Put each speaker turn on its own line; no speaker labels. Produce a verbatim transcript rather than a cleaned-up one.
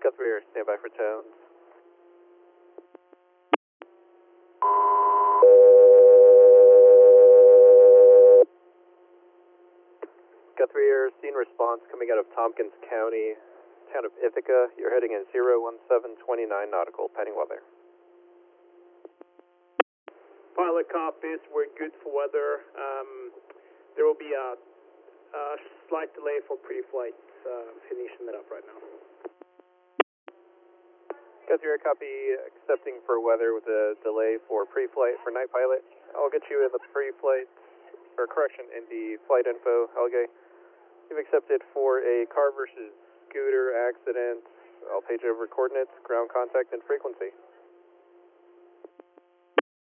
Guthrie Air, stand by for tones. Guthrie Air, scene response coming out of Tompkins County, town of Ithaca. You're heading in zero one seven two nine nautical, pending weather.
Pilot copies, we're good for weather. Um, there will be a, a slight delay for pre-flight, uh, finishing that up right now.
Guthrie Air, copy, accepting for weather with a delay for pre-flight for night pilot. I'll get you in the pre-flight, or correction, in the flight info, Helge. You've accepted for a car versus scooter accident. I'll page over coordinates, ground contact, and frequency.